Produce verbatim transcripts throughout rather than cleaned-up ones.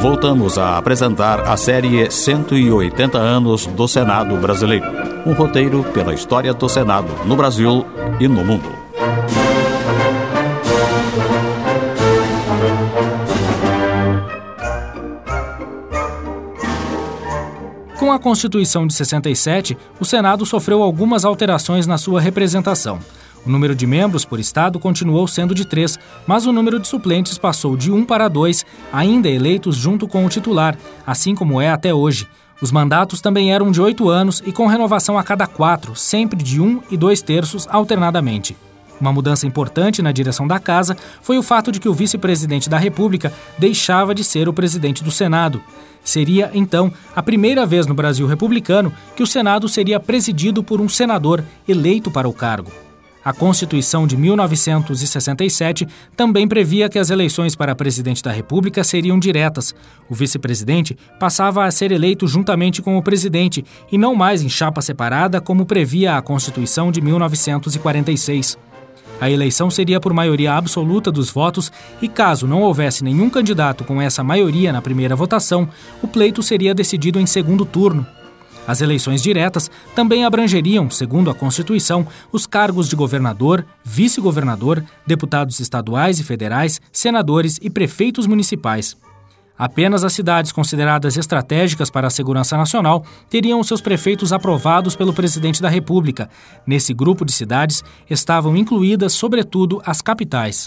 voltamos a apresentar a série cento e oitenta anos do Senado Brasileiro. Um roteiro pela história do Senado no Brasil e no mundo. Com a Constituição de sessenta e sete, o Senado sofreu algumas alterações na sua representação. O número de membros por estado continuou sendo de três, mas o número de suplentes passou de um para dois, ainda eleitos junto com o titular, assim como é até hoje. Os mandatos também eram de oito anos e com renovação a cada quatro, sempre de um e dois terços alternadamente. Uma mudança importante na direção da Casa foi o fato de que o vice-presidente da República deixava de ser o presidente do Senado. Seria, então, a primeira vez no Brasil republicano que o Senado seria presidido por um senador eleito para o cargo. A Constituição de mil novecentos e sessenta e sete também previa que as eleições para presidente da República seriam diretas. O vice-presidente passava a ser eleito juntamente com o presidente e não mais em chapa separada, como previa a Constituição de mil novecentos e quarenta e seis. A eleição seria por maioria absoluta dos votos e, caso não houvesse nenhum candidato com essa maioria na primeira votação, o pleito seria decidido em segundo turno. As eleições diretas também abrangeriam, segundo a Constituição, os cargos de governador, vice-governador, deputados estaduais e federais, senadores e prefeitos municipais. Apenas as cidades consideradas estratégicas para a segurança nacional teriam seus prefeitos aprovados pelo presidente da República. Nesse grupo de cidades estavam incluídas, sobretudo, as capitais.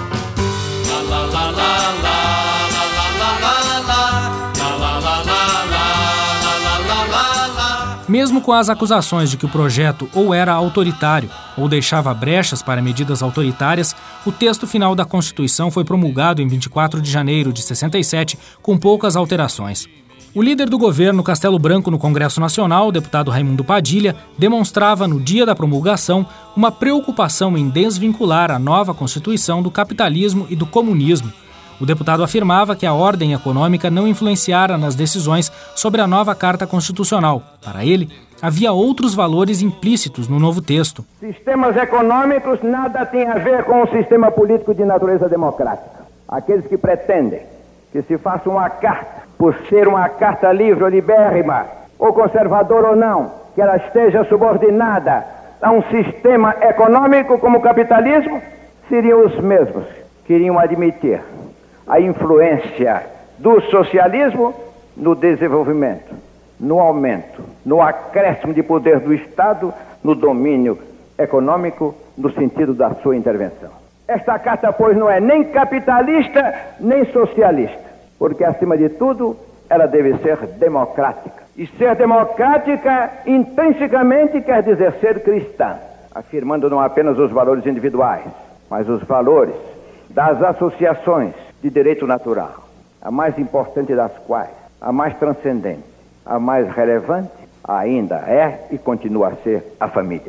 Mesmo com as acusações de que o projeto ou era autoritário ou deixava brechas para medidas autoritárias, o texto final da Constituição foi promulgado em vinte e quatro de janeiro de sessenta e sete, com poucas alterações. O líder do governo Castelo Branco no Congresso Nacional, o deputado Raimundo Padilha, demonstrava no dia da promulgação uma preocupação em desvincular a nova Constituição do capitalismo e do comunismo. O deputado afirmava que a ordem econômica não influenciara nas decisões sobre a nova Carta Constitucional. Para ele, havia outros valores implícitos no novo texto. Sistemas econômicos nada têm a ver com o sistema político de natureza democrática. Aqueles que pretendem que se faça uma carta, por ser uma carta livre ou libérrima, ou conservadora ou não, que ela esteja subordinada a um sistema econômico como o capitalismo, seriam os mesmos que iriam admitir a influência do socialismo no desenvolvimento, no aumento, no acréscimo de poder do Estado, no domínio econômico, no sentido da sua intervenção. Esta carta, pois, não é nem capitalista, nem socialista, porque, acima de tudo, ela deve ser democrática. E ser democrática, intrinsecamente, quer dizer ser cristã, afirmando não apenas os valores individuais, mas os valores das associações de direito natural, a mais importante das quais, a mais transcendente, a mais relevante, ainda é e continua a ser a família.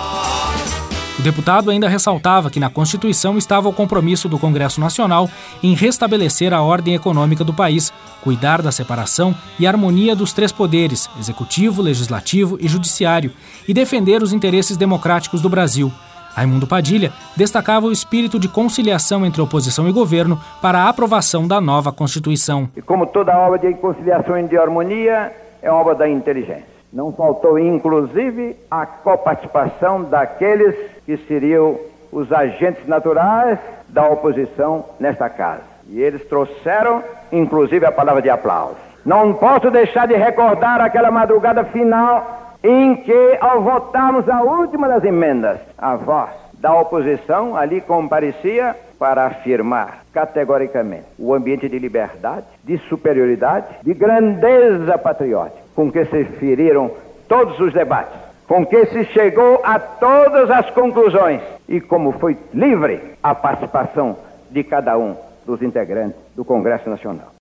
O deputado ainda ressaltava que na Constituição estava o compromisso do Congresso Nacional em restabelecer a ordem econômica do país, cuidar da separação e harmonia dos três poderes, executivo, legislativo e judiciário, e defender os interesses democráticos do Brasil. Raimundo Padilha destacava o espírito de conciliação entre oposição e governo para a aprovação da nova Constituição. E como toda obra de conciliação e de harmonia, é obra da inteligência. Não faltou, inclusive, a coparticipação daqueles que seriam os agentes naturais da oposição nesta casa. E eles trouxeram, inclusive, a palavra de aplauso. Não posso deixar de recordar aquela madrugada final em que, ao votarmos a última das emendas, a voz da oposição ali comparecia para afirmar categoricamente o ambiente de liberdade, de superioridade, de grandeza patriótica, com que se feriram todos os debates, com que se chegou a todas as conclusões e como foi livre a participação de cada um dos integrantes do Congresso Nacional.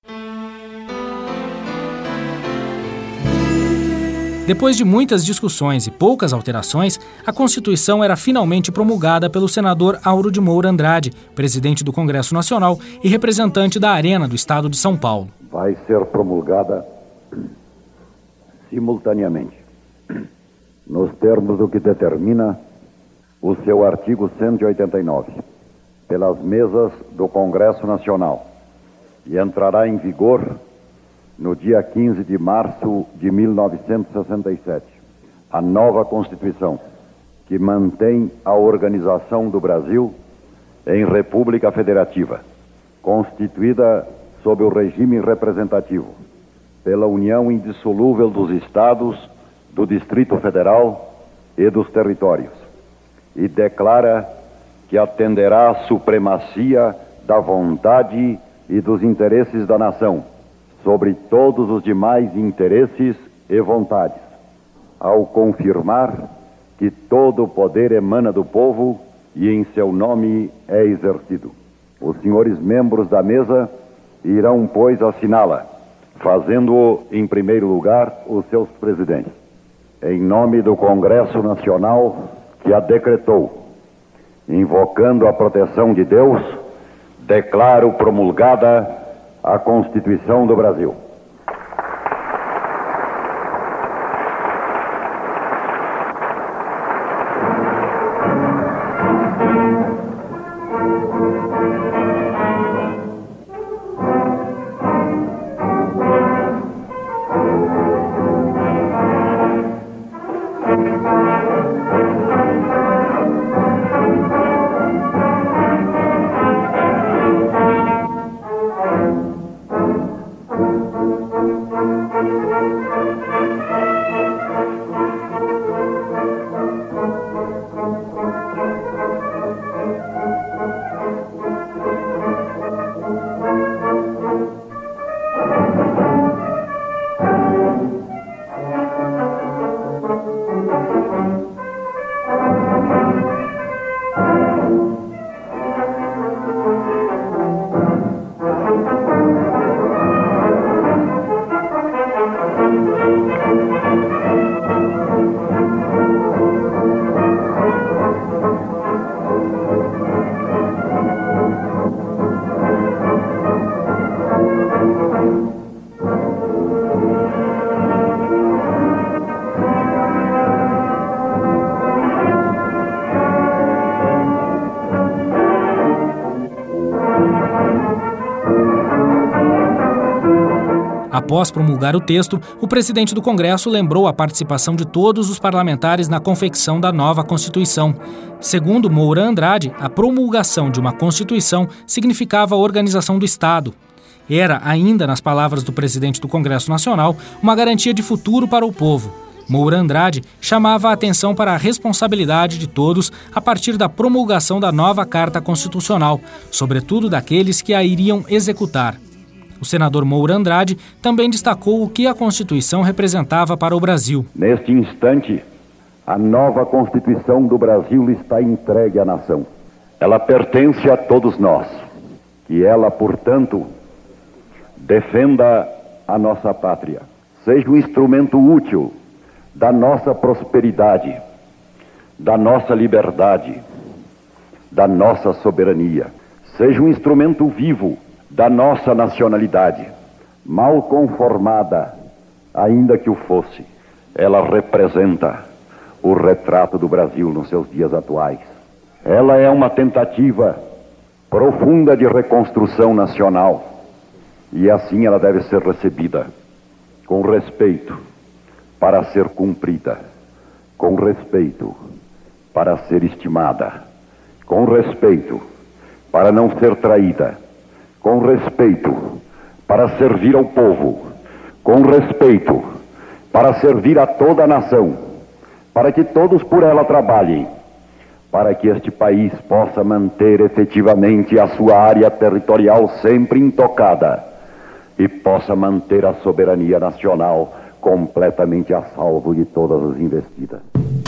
Depois de muitas discussões e poucas alterações, a Constituição era finalmente promulgada pelo senador Auro de Moura Andrade, presidente do Congresso Nacional e representante da Arena do Estado de São Paulo. Vai ser promulgada simultaneamente, nos termos do que determina o seu artigo cento e oitenta e nove, pelas mesas do Congresso Nacional, e entrará em vigor no dia quinze de março de mil novecentos e sessenta e sete, a nova Constituição, que mantém a organização do Brasil em República Federativa, constituída sob o regime representativo, pela união indissolúvel dos Estados, do Distrito Federal e dos territórios, e declara que atenderá à supremacia da vontade e dos interesses da nação sobre todos os demais interesses e vontades, ao confirmar que todo o poder emana do povo e em seu nome é exercido. Os senhores membros da mesa irão, pois, assiná-la, fazendo-o, em primeiro lugar, os seus presidentes. Em nome do Congresso Nacional que a decretou, invocando a proteção de Deus, declaro promulgada a Constituição do Brasil. Após promulgar o texto, o presidente do Congresso lembrou a participação de todos os parlamentares na confecção da nova Constituição. Segundo Moura Andrade, a promulgação de uma Constituição significava a organização do Estado. Era, ainda nas palavras do presidente do Congresso Nacional, uma garantia de futuro para o povo. Moura Andrade chamava a atenção para a responsabilidade de todos a partir da promulgação da nova Carta Constitucional, sobretudo daqueles que a iriam executar. O senador Moura Andrade também destacou o que a Constituição representava para o Brasil. Neste instante, a nova Constituição do Brasil está entregue à nação. Ela pertence a todos nós. Que ela, portanto, defenda a nossa pátria. Seja um instrumento útil da nossa prosperidade, da nossa liberdade, da nossa soberania. Seja um instrumento vivo da nossa nacionalidade. Mal conformada, ainda que o fosse, ela representa o retrato do Brasil nos seus dias atuais. Ela é uma tentativa profunda de reconstrução nacional e assim ela deve ser recebida com respeito para ser cumprida, com respeito para ser estimada, com respeito para não ser traída, com respeito para servir ao povo, com respeito para servir a toda a nação, para que todos por ela trabalhem, para que este país possa manter efetivamente a sua área territorial sempre intocada e possa manter a soberania nacional completamente a salvo de todas as investidas.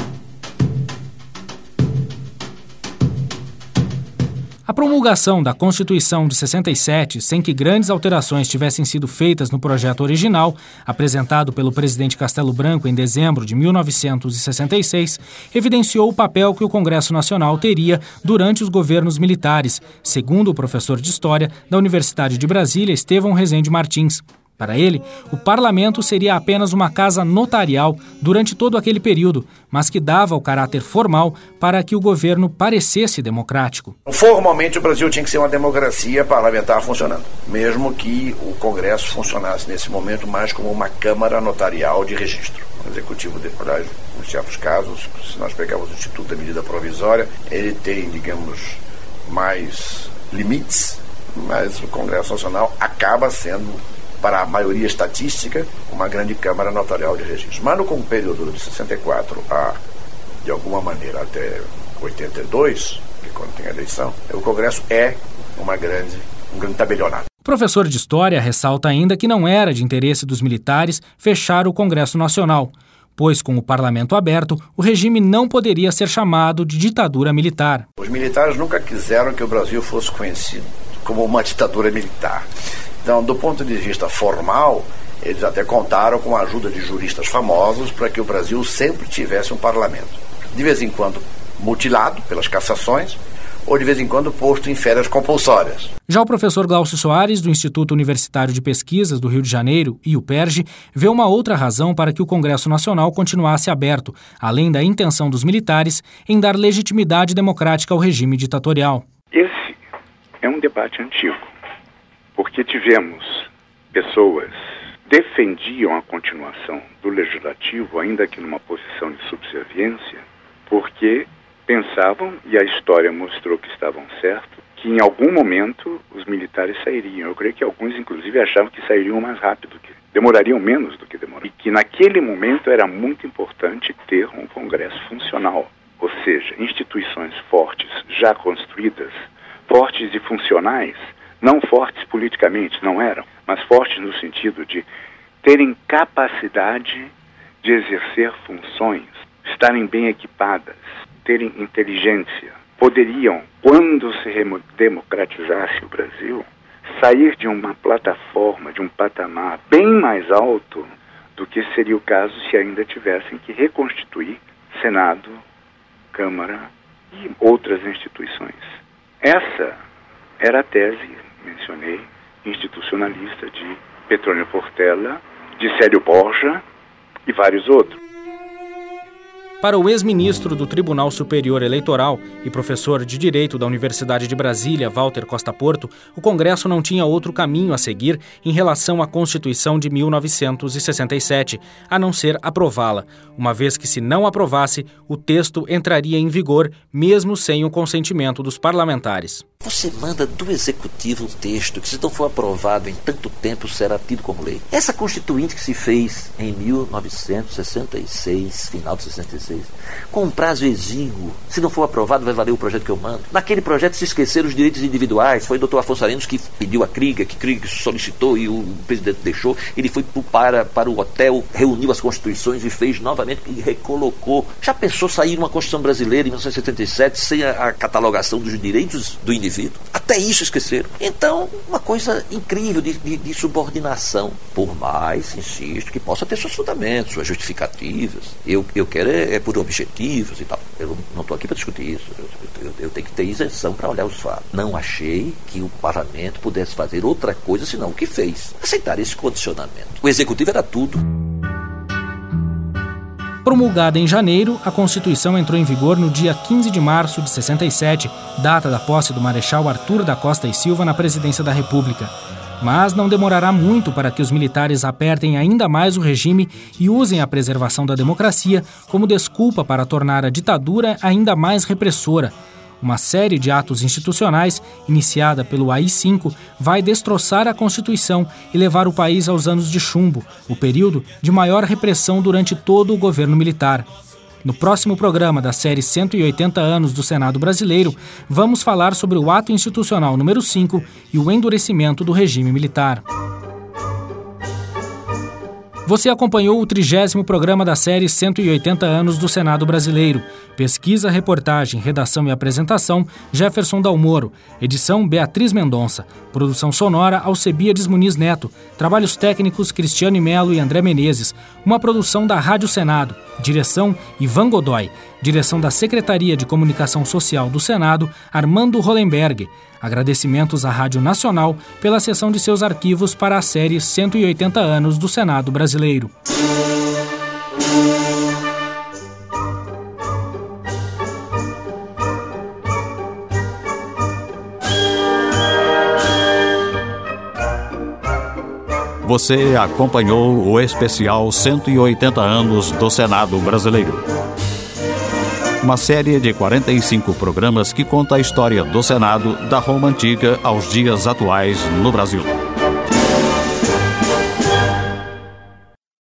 A promulgação da Constituição de sessenta e sete, sem que grandes alterações tivessem sido feitas no projeto original, apresentado pelo presidente Castelo Branco em dezembro de mil novecentos e sessenta e seis, evidenciou o papel que o Congresso Nacional teria durante os governos militares, segundo o professor de História da Universidade de Brasília, Estevão Rezende Martins. Para ele, o parlamento seria apenas uma casa notarial durante todo aquele período, mas que dava o caráter formal para que o governo parecesse democrático. Formalmente, o Brasil tinha que ser uma democracia parlamentar funcionando, mesmo que o Congresso funcionasse nesse momento mais como uma Câmara Notarial de registro. O Executivo, aliás, em certos casos, se nós pegarmos o Instituto da Medida Provisória, ele tem, digamos, mais limites, mas o Congresso Nacional acaba sendo, para a maioria estatística, uma grande Câmara Notarial de registro. Mas no período de sessenta e quatro a, de alguma maneira, até oitenta e dois, que quando tem a eleição, o Congresso é uma grande, um grande tabelionato. O professor de História ressalta ainda que não era de interesse dos militares fechar o Congresso Nacional, pois com o parlamento aberto, o regime não poderia ser chamado de ditadura militar. Os militares nunca quiseram que o Brasil fosse conhecido como uma ditadura militar. Então, do ponto de vista formal, eles até contaram com a ajuda de juristas famosos para que o Brasil sempre tivesse um parlamento. De vez em quando mutilado pelas cassações, ou de vez em quando posto em férias compulsórias. Já o professor Glaucio Soares, do Instituto Universitário de Pesquisas do Rio de Janeiro, e o PERJ, vê uma outra razão para que o Congresso Nacional continuasse aberto, além da intenção dos militares em dar legitimidade democrática ao regime ditatorial. Esse é um debate antigo, porque tivemos pessoas que defendiam a continuação do legislativo, ainda que numa posição de subserviência, porque pensavam, e a história mostrou que estavam certos, que em algum momento os militares sairiam. Eu creio que alguns, inclusive, achavam que sairiam mais rápido, que demorariam menos do que demoraram. E que naquele momento era muito importante ter um Congresso funcional, ou seja, instituições fortes, já construídas, fortes e funcionais, não fortes politicamente, não eram, mas fortes no sentido de terem capacidade de exercer funções, estarem bem equipadas, terem inteligência, poderiam, quando se democratizasse o Brasil, sair de uma plataforma, de um patamar bem mais alto do que seria o caso se ainda tivessem que reconstituir Senado, Câmara e outras instituições. Essa era a tese, mencionei, institucionalista de Petrônio Portela, de Célio Borja e vários outros. Para o ex-ministro do Tribunal Superior Eleitoral e professor de Direito da Universidade de Brasília, Walter Costa Porto, o Congresso não tinha outro caminho a seguir em relação à Constituição de mil novecentos e sessenta e sete, a não ser aprová-la, uma vez que, se não aprovasse, o texto entraria em vigor mesmo sem o consentimento dos parlamentares. Você manda do Executivo um texto que, se não for aprovado em tanto tempo, será tido como lei. Essa Constituinte que se fez em mil novecentos e sessenta e seis, final de sessenta e seis, com um prazo exíguo, se não for aprovado, vai valer o projeto que eu mando. Naquele projeto se esqueceram os direitos individuais. Foi o doutor Afonso Arinos que pediu a Krieger, que Krieger solicitou e o presidente deixou. Ele foi para, para o hotel, reuniu as constituições e fez novamente e recolocou. Já pensou sair uma Constituição brasileira em mil novecentos e setenta e sete sem a, a catalogação dos direitos do indivíduo? Até isso esqueceram. Então, uma coisa incrível de, de, de subordinação. Por mais, insisto, que possa ter seus fundamentos, suas justificativas. Eu, eu quero é, é por objetivos e tal. Eu não estou aqui para discutir isso. Eu, eu, eu tenho que ter isenção para olhar os fatos. Não achei que o parlamento pudesse fazer outra coisa senão o que fez. Aceitar esse condicionamento. O executivo era tudo. Promulgada em janeiro, a Constituição entrou em vigor no dia quinze de março de sessenta e sete, data da posse do Marechal Arthur da Costa e Silva na presidência da República. Mas não demorará muito para que os militares apertem ainda mais o regime e usem a preservação da democracia como desculpa para tornar a ditadura ainda mais repressora. Uma série de atos institucionais, iniciada pelo A I cinco, vai destroçar a Constituição e levar o país aos anos de chumbo, o período de maior repressão durante todo o governo militar. No próximo programa da série cento e oitenta anos do Senado Brasileiro, vamos falar sobre o ato institucional número cinco e o endurecimento do regime militar. Você acompanhou o trigésimo programa da série cento e oitenta anos do Senado Brasileiro. Pesquisa, reportagem, redação e apresentação, Jefferson Dalmoro. Edição, Beatriz Mendonça. Produção sonora, Alcebiades Muniz Neto. Trabalhos técnicos, Cristiane Melo e André Menezes. Uma produção da Rádio Senado. Direção, Ivan Godoy. Direção da Secretaria de Comunicação Social do Senado, Armando Hollenberg. Agradecimentos à Rádio Nacional pela cessão de seus arquivos para a série cento e oitenta anos do Senado Brasileiro. Você acompanhou o especial cento e oitenta anos do Senado Brasileiro. Uma série de quarenta e cinco programas que conta a história do Senado da Roma Antiga aos dias atuais no Brasil.